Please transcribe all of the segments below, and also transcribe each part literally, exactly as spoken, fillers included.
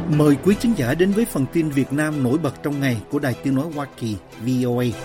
Mời quý khán giả đến với phần tin Việt Nam nổi bật trong ngày của Đài Tiếng nói Hoa Kỳ vê o a.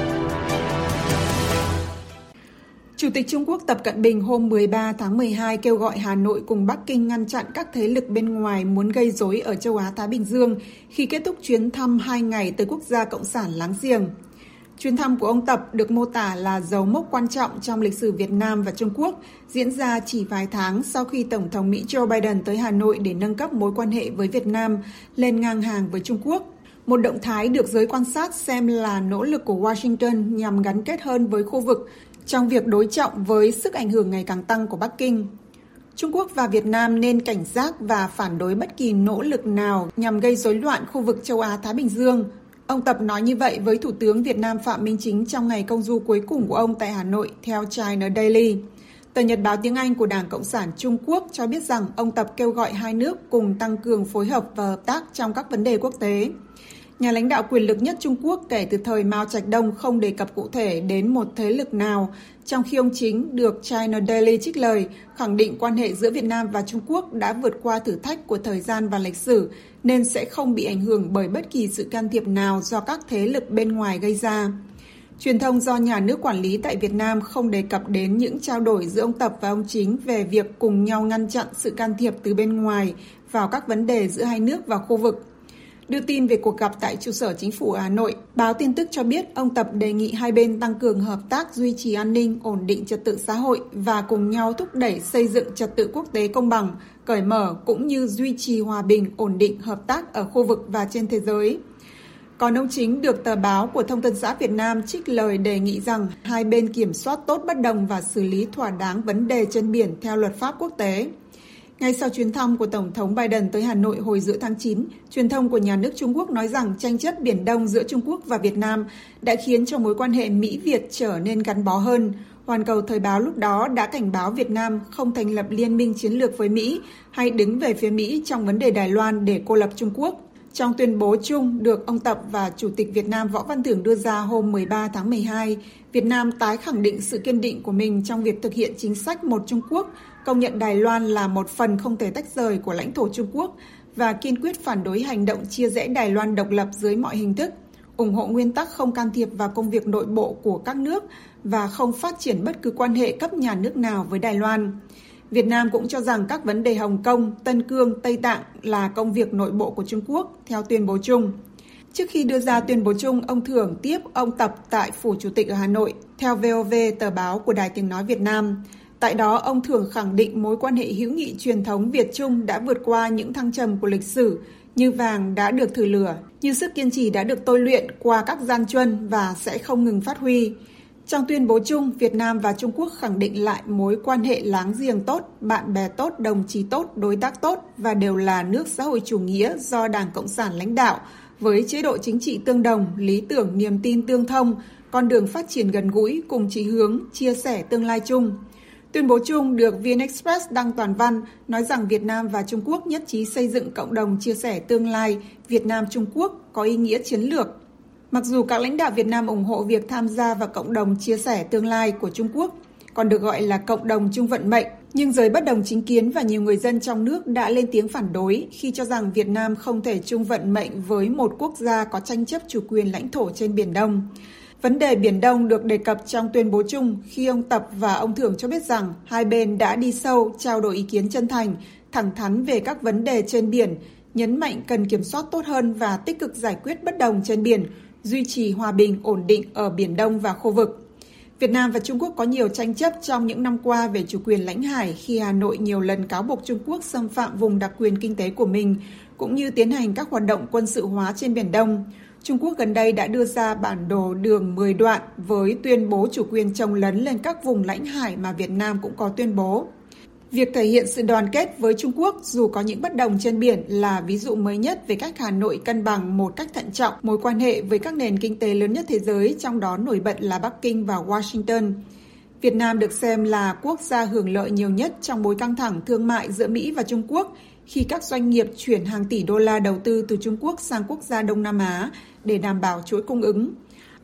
Chủ tịch Trung Quốc Tập Cận Bình hôm mười ba tháng mười hai kêu gọi Hà Nội cùng Bắc Kinh ngăn chặn các thế lực bên ngoài muốn gây rối ở châu Á-Thái Bình Dương khi kết thúc chuyến thăm hai ngày tới quốc gia cộng sản láng giềng. Chuyến thăm của ông Tập được mô tả là dấu mốc quan trọng trong lịch sử Việt Nam và Trung Quốc, diễn ra chỉ vài tháng sau khi Tổng thống Mỹ Joe Biden tới Hà Nội để nâng cấp mối quan hệ với Việt Nam lên ngang hàng với Trung Quốc. Một động thái được giới quan sát xem là nỗ lực của Washington nhằm gắn kết hơn với khu vực trong việc đối trọng với sức ảnh hưởng ngày càng tăng của Bắc Kinh. Trung Quốc và Việt Nam nên cảnh giác và phản đối bất kỳ nỗ lực nào nhằm gây rối loạn khu vực châu Á-Thái Bình Dương. Ông Tập nói như vậy với Thủ tướng Việt Nam Phạm Minh Chính trong ngày công du cuối cùng của ông tại Hà Nội, theo China Daily. Tờ Nhật báo tiếng Anh của Đảng Cộng sản Trung Quốc cho biết rằng ông Tập kêu gọi hai nước cùng tăng cường phối hợp và hợp tác trong các vấn đề quốc tế. Nhà lãnh đạo quyền lực nhất Trung Quốc kể từ thời Mao Trạch Đông không đề cập cụ thể đến một thế lực nào, trong khi ông Chính được China Daily trích lời, khẳng định quan hệ giữa Việt Nam và Trung Quốc đã vượt qua thử thách của thời gian và lịch sử, nên sẽ không bị ảnh hưởng bởi bất kỳ sự can thiệp nào do các thế lực bên ngoài gây ra. Truyền thông do nhà nước quản lý tại Việt Nam không đề cập đến những trao đổi giữa ông Tập và ông Chính về việc cùng nhau ngăn chặn sự can thiệp từ bên ngoài vào các vấn đề giữa hai nước và khu vực. Đưa tin về cuộc gặp tại trụ sở chính phủ ở Hà Nội, báo tin tức cho biết ông Tập đề nghị hai bên tăng cường hợp tác duy trì an ninh, ổn định trật tự xã hội và cùng nhau thúc đẩy xây dựng trật tự quốc tế công bằng, cởi mở cũng như duy trì hòa bình, ổn định, hợp tác ở khu vực và trên thế giới. Còn ông Chính được tờ báo của Thông tấn xã Việt Nam trích lời đề nghị rằng hai bên kiểm soát tốt bất đồng và xử lý thỏa đáng vấn đề trên biển theo luật pháp quốc tế. Ngay sau chuyến thăm của Tổng thống Biden tới Hà Nội hồi giữa tháng chín, truyền thông của nhà nước Trung Quốc nói rằng tranh chấp Biển Đông giữa Trung Quốc và Việt Nam đã khiến cho mối quan hệ Mỹ-Việt trở nên gắn bó hơn. Hoàn Cầu Thời báo lúc đó đã cảnh báo Việt Nam không thành lập liên minh chiến lược với Mỹ hay đứng về phía Mỹ trong vấn đề Đài Loan để cô lập Trung Quốc. Trong tuyên bố chung được ông Tập và Chủ tịch Việt Nam Võ Văn Thưởng đưa ra hôm mười ba tháng mười hai, Việt Nam tái khẳng định sự kiên định của mình trong việc thực hiện chính sách một Trung Quốc, công nhận Đài Loan là một phần không thể tách rời của lãnh thổ Trung Quốc và kiên quyết phản đối hành động chia rẽ Đài Loan độc lập dưới mọi hình thức, ủng hộ nguyên tắc không can thiệp vào công việc nội bộ của các nước và không phát triển bất cứ quan hệ cấp nhà nước nào với Đài Loan. Việt Nam cũng cho rằng các vấn đề Hồng Kông, Tân Cương, Tây Tạng là công việc nội bộ của Trung Quốc, theo tuyên bố chung. Trước khi đưa ra tuyên bố chung, ông Thưởng tiếp ông Tập tại Phủ Chủ tịch ở Hà Nội, theo vê o vê, tờ báo của Đài Tiếng nói Việt Nam. Tại đó, ông Thưởng khẳng định mối quan hệ hữu nghị truyền thống Việt-Trung đã vượt qua những thăng trầm của lịch sử, như vàng đã được thử lửa, như sức kiên trì đã được tôi luyện qua các gian truân và sẽ không ngừng phát huy. Trong tuyên bố chung, Việt Nam và Trung Quốc khẳng định lại mối quan hệ láng giềng tốt, bạn bè tốt, đồng chí tốt, đối tác tốt và đều là nước xã hội chủ nghĩa do Đảng Cộng sản lãnh đạo, với chế độ chính trị tương đồng, lý tưởng, niềm tin tương thông, con đường phát triển gần gũi, cùng chí hướng, chia sẻ tương lai chung. Tuyên bố chung được vê en Express đăng toàn văn nói rằng Việt Nam và Trung Quốc nhất trí xây dựng cộng đồng chia sẻ tương lai Việt Nam-Trung Quốc có ý nghĩa chiến lược. Mặc dù các lãnh đạo Việt Nam ủng hộ việc tham gia vào cộng đồng chia sẻ tương lai của Trung Quốc, còn được gọi là cộng đồng chung vận mệnh, nhưng giới bất đồng chính kiến và nhiều người dân trong nước đã lên tiếng phản đối khi cho rằng Việt Nam không thể chung vận mệnh với một quốc gia có tranh chấp chủ quyền lãnh thổ trên Biển Đông. Vấn đề Biển Đông được đề cập trong tuyên bố chung khi ông Tập và ông Thưởng cho biết rằng hai bên đã đi sâu, trao đổi ý kiến chân thành, thẳng thắn về các vấn đề trên biển, nhấn mạnh cần kiểm soát tốt hơn và tích cực giải quyết bất đồng trên biển, duy trì hòa bình, ổn định ở Biển Đông và khu vực. Việt Nam và Trung Quốc có nhiều tranh chấp trong những năm qua về chủ quyền lãnh hải khi Hà Nội nhiều lần cáo buộc Trung Quốc xâm phạm vùng đặc quyền kinh tế của mình, cũng như tiến hành các hoạt động quân sự hóa trên Biển Đông. Trung Quốc gần đây đã đưa ra bản đồ đường mười đoạn với tuyên bố chủ quyền chồng lấn lên các vùng lãnh hải mà Việt Nam cũng có tuyên bố. Việc thể hiện sự đoàn kết với Trung Quốc dù có những bất đồng trên biển là ví dụ mới nhất về cách Hà Nội cân bằng một cách thận trọng mối quan hệ với các nền kinh tế lớn nhất thế giới, trong đó nổi bật là Bắc Kinh và Washington. Việt Nam được xem là quốc gia hưởng lợi nhiều nhất trong bối căng thẳng thương mại giữa Mỹ và Trung Quốc khi các doanh nghiệp chuyển hàng tỷ đô la đầu tư từ Trung Quốc sang quốc gia Đông Nam Á để đảm bảo chuỗi cung ứng.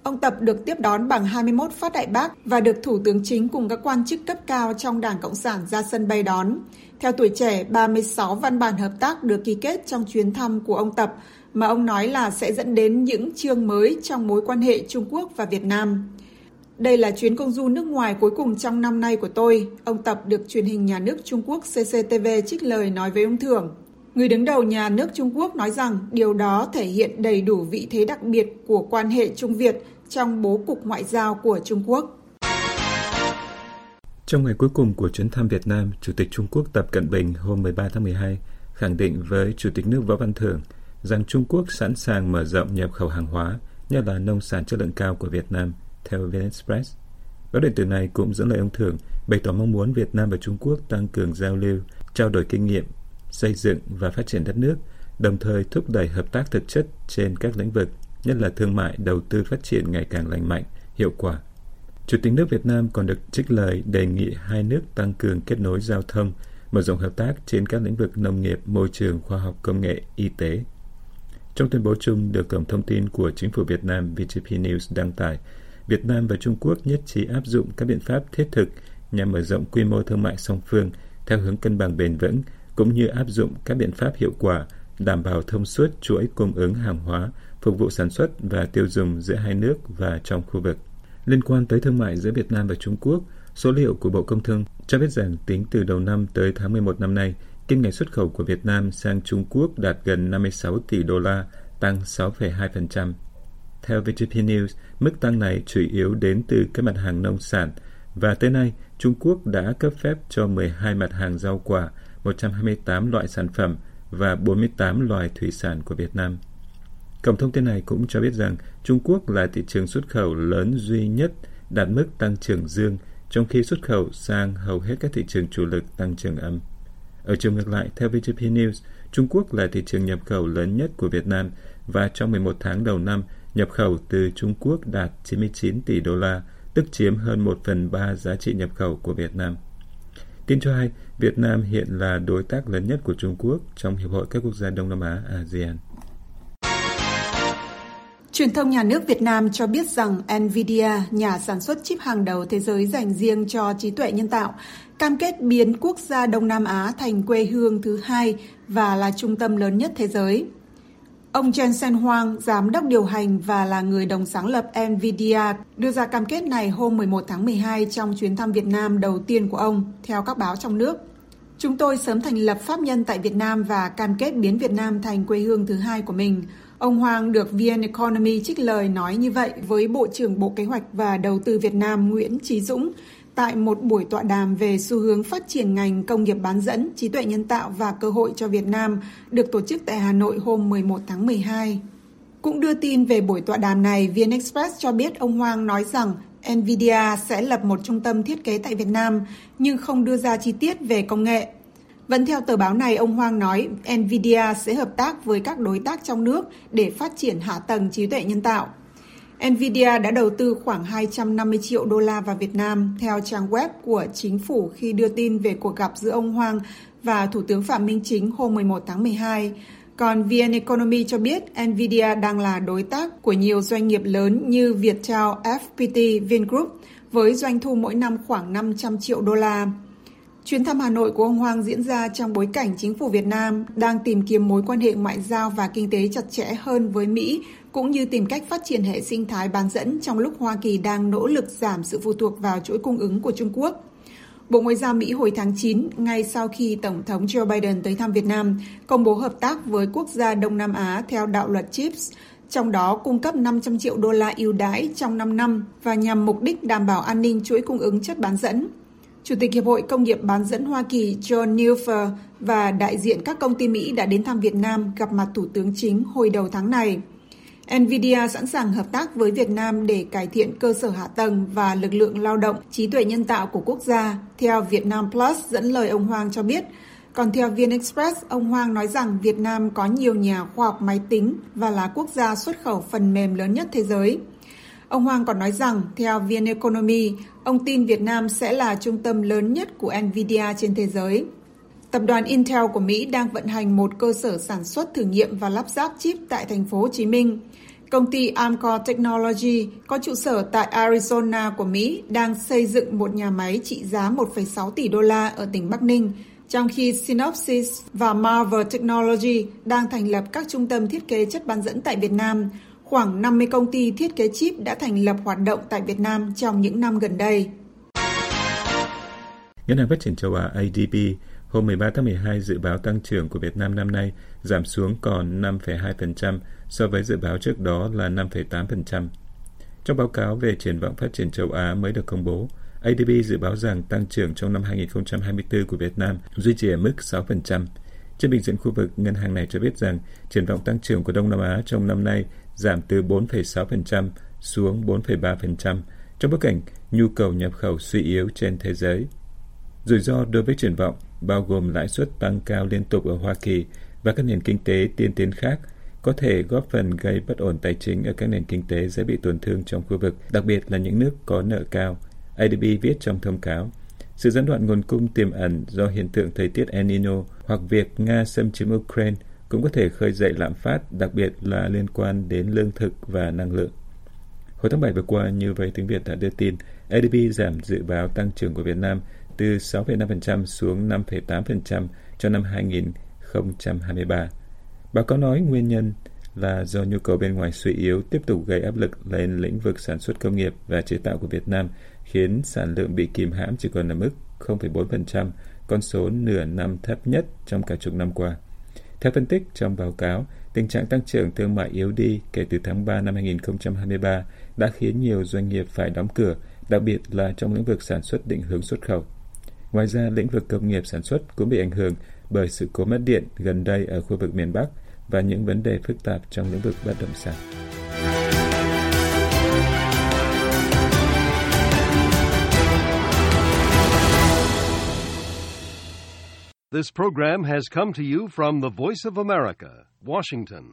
Ông Tập được tiếp đón bằng hai mươi mốt phát đại bác và được Thủ tướng Chính cùng các quan chức cấp cao trong Đảng Cộng sản ra sân bay đón. Theo Tuổi Trẻ, ba mươi sáu văn bản hợp tác được ký kết trong chuyến thăm của ông Tập, mà ông nói là sẽ dẫn đến những chương mới trong mối quan hệ Trung Quốc và Việt Nam. Đây là chuyến công du nước ngoài cuối cùng trong năm nay của tôi, ông Tập được truyền hình nhà nước Trung Quốc xê xê tê vê trích lời nói với ông Thưởng. Người đứng đầu nhà nước Trung Quốc nói rằng điều đó thể hiện đầy đủ vị thế đặc biệt của quan hệ Trung Việt trong bố cục ngoại giao của Trung Quốc. Trong ngày cuối cùng của chuyến thăm Việt Nam, Chủ tịch Trung Quốc Tập Cận Bình hôm mười ba tháng mười hai khẳng định với Chủ tịch nước Võ Văn Thưởng rằng Trung Quốc sẵn sàng mở rộng nhập khẩu hàng hóa, nhất là nông sản chất lượng cao của Việt Nam, theo VnExpress. Báo điện tử này cũng dẫn lời ông Thưởng bày tỏ mong muốn Việt Nam và Trung Quốc tăng cường giao lưu, trao đổi kinh nghiệm, xây dựng và phát triển đất nước, đồng thời thúc đẩy hợp tác thực chất trên các lĩnh vực, nhất là thương mại, đầu tư phát triển ngày càng lành mạnh, hiệu quả. Chủ tịch nước Việt Nam còn được trích lời đề nghị hai nước tăng cường kết nối giao thông, mở rộng hợp tác trên các lĩnh vực nông nghiệp, môi trường, khoa học, công nghệ, y tế. Trong tuyên bố chung được Cổng Thông tin của Chính phủ Việt Nam vê giê pê News đăng tải, Việt Nam và Trung Quốc nhất trí áp dụng các biện pháp thiết thực nhằm mở rộng quy mô thương mại song phương theo hướng cân bằng bền vững, cũng như áp dụng các biện pháp hiệu quả đảm bảo thông suốt chuỗi cung ứng hàng hóa, phục vụ sản xuất và tiêu dùng giữa hai nước và trong khu vực. Liên quan tới thương mại giữa Việt Nam và Trung Quốc, số liệu của Bộ Công Thương cho biết rằng tính từ đầu năm tới tháng mười một năm nay, kim ngạch xuất khẩu của Việt Nam sang Trung Quốc đạt gần năm mươi sáu tỷ đô la, tăng sáu phẩy hai phần trăm. Theo vê giê pê News, mức tăng này chủ yếu đến từ các mặt hàng nông sản, và tới nay, Trung Quốc đã cấp phép cho mười hai mặt hàng rau quả, một trăm hai mươi tám loại sản phẩm và bốn mươi tám loài thủy sản của Việt Nam. Cổng thông tin này cũng cho biết rằng Trung Quốc là thị trường xuất khẩu lớn duy nhất đạt mức tăng trưởng dương, trong khi xuất khẩu sang hầu hết các thị trường chủ lực tăng trưởng âm. Ở chiều ngược lại, theo vê giê pê News, Trung Quốc là thị trường nhập khẩu lớn nhất của Việt Nam, và trong mười một tháng đầu năm, nhập khẩu từ Trung Quốc đạt chín mươi chín tỷ đô la, tức chiếm hơn một phần ba giá trị nhập khẩu của Việt Nam. Tin cho hay, Việt Nam hiện là đối tác lớn nhất của Trung Quốc trong Hiệp hội các quốc gia Đông Nam Á a sê an. Truyền thông nhà nước Việt Nam cho biết rằng Nvidia, nhà sản xuất chip hàng đầu thế giới dành riêng cho trí tuệ nhân tạo, cam kết biến quốc gia Đông Nam Á thành quê hương thứ hai và là trung tâm lớn nhất thế giới. Ông Jensen Huang, giám đốc điều hành và là người đồng sáng lập Nvidia, đưa ra cam kết này hôm mười một tháng mười hai trong chuyến thăm Việt Nam đầu tiên của ông, theo các báo trong nước. Chúng tôi sớm thành lập pháp nhân tại Việt Nam và cam kết biến Việt Nam thành quê hương thứ hai của mình. Ông Hoàng được vê en Economy trích lời nói như vậy với Bộ trưởng Bộ Kế hoạch và Đầu tư Việt Nam Nguyễn Chí Dũng tại một buổi tọa đàm về xu hướng phát triển ngành công nghiệp bán dẫn, trí tuệ nhân tạo và cơ hội cho Việt Nam được tổ chức tại Hà Nội hôm mười một tháng mười hai. Cũng đưa tin về buổi tọa đàm này, VnExpress cho biết ông Hoàng nói rằng Nvidia sẽ lập một trung tâm thiết kế tại Việt Nam nhưng không đưa ra chi tiết về công nghệ. Vẫn theo tờ báo này, ông Hoàng nói Nvidia sẽ hợp tác với các đối tác trong nước để phát triển hạ tầng trí tuệ nhân tạo. Nvidia đã đầu tư khoảng hai trăm năm mươi triệu đô la vào Việt Nam, theo trang web của chính phủ khi đưa tin về cuộc gặp giữa ông Hoàng và Thủ tướng Phạm Minh Chính hôm mười một tháng mười hai. Còn vê en Economy cho biết Nvidia đang là đối tác của nhiều doanh nghiệp lớn như Viettel, ép pê tê, Vingroup với doanh thu mỗi năm khoảng năm trăm triệu đô la. Chuyến thăm Hà Nội của ông Hoàng diễn ra trong bối cảnh chính phủ Việt Nam đang tìm kiếm mối quan hệ ngoại giao và kinh tế chặt chẽ hơn với Mỹ, cũng như tìm cách phát triển hệ sinh thái bán dẫn trong lúc Hoa Kỳ đang nỗ lực giảm sự phụ thuộc vào chuỗi cung ứng của Trung Quốc. Bộ Ngoại giao Mỹ hồi tháng chín, ngay sau khi Tổng thống Joe Biden tới thăm Việt Nam, công bố hợp tác với quốc gia Đông Nam Á theo đạo luật chips, trong đó cung cấp năm trăm triệu đô la ưu đãi trong năm năm và nhằm mục đích đảm bảo an ninh chuỗi cung ứng chất bán dẫn. Chủ tịch Hiệp hội Công nghiệp bán dẫn Hoa Kỳ John Neuffer và đại diện các công ty Mỹ đã đến thăm Việt Nam gặp mặt Thủ tướng Chính hồi đầu tháng này. Nvidia sẵn sàng hợp tác với Việt Nam để cải thiện cơ sở hạ tầng và lực lượng lao động trí tuệ nhân tạo của quốc gia, theo Vietnam Plus dẫn lời ông Hoàng cho biết. Còn theo VnExpress, ông Hoàng nói rằng Việt Nam có nhiều nhà khoa học máy tính và là quốc gia xuất khẩu phần mềm lớn nhất thế giới. Ông Hoàng còn nói rằng, theo vê en Economy, ông tin Việt Nam sẽ là trung tâm lớn nhất của Nvidia trên thế giới. Tập đoàn Intel của Mỹ đang vận hành một cơ sở sản xuất thử nghiệm và lắp ráp chip tại thành phố Hồ Chí Minh. công ty Amcor Technology có trụ sở tại Arizona của Mỹ đang xây dựng một nhà máy trị giá một phẩy sáu tỷ đô la ở tỉnh Bắc Ninh, trong khi Synopsys và Marvel Technology đang thành lập các trung tâm thiết kế chất bán dẫn tại Việt Nam. Khoảng năm mươi công ty thiết kế chip đã thành lập hoạt động tại Việt Nam trong những năm gần đây. Ngân hàng Phát triển châu Á A D B hôm mười ba tháng mười hai dự báo tăng trưởng của Việt Nam năm nay giảm xuống còn năm phẩy hai phần trăm so với dự báo trước đó là năm phẩy tám phần trăm. Trong báo cáo về triển vọng phát triển châu Á mới được công bố, A D B dự báo rằng tăng trưởng trong năm hai không hai tư của Việt Nam duy trì ở mức sáu phần trăm. Trên bình diện khu vực, ngân hàng này cho biết rằng triển vọng tăng trưởng của Đông Nam Á trong năm nay giảm từ bốn phẩy sáu phần trăm xuống bốn phẩy ba phần trăm trong bối cảnh nhu cầu nhập khẩu suy yếu trên thế giới. Rủi ro đối với triển vọng bao gồm lãi suất tăng cao liên tục ở Hoa Kỳ và các nền kinh tế tiên tiến khác có thể góp phần gây bất ổn tài chính ở các nền kinh tế dễ bị tổn thương trong khu vực, đặc biệt là những nước có nợ cao. A D B viết trong thông cáo, sự gián đoạn nguồn cung tiềm ẩn do hiện tượng thời tiết El Nino hoặc việc Nga xâm chiếm Ukraine cũng có thể khơi dậy lạm phát, đặc biệt là liên quan đến lương thực và năng lượng. Hồi tháng bảy vừa qua, như Vây Tiếng Việt đã đưa tin, A D B giảm dự báo tăng trưởng của Việt Nam từ sáu phẩy năm phần trăm xuống năm phẩy tám phần trăm cho năm hai không hai ba. Báo cáo nói nguyên nhân là do nhu cầu bên ngoài suy yếu tiếp tục gây áp lực lên lĩnh vực sản xuất công nghiệp và chế tạo của Việt Nam, khiến sản lượng bị kìm hãm chỉ còn ở mức không phẩy bốn phần trăm, con số nửa năm thấp nhất trong cả chục năm qua. Theo phân tích trong báo cáo, tình trạng tăng trưởng thương mại yếu đi kể từ tháng ba năm hai không hai ba đã khiến nhiều doanh nghiệp phải đóng cửa, đặc biệt là trong lĩnh vực sản xuất định hướng xuất khẩu. Ngoài ra, lĩnh vực công nghiệp sản xuất cũng bị ảnh hưởng bởi sự cố mất điện gần đây ở khu vực miền Bắc và những vấn đề phức tạp trong lĩnh vực bất động sản. This program has come to you from the Voice of America, Washington.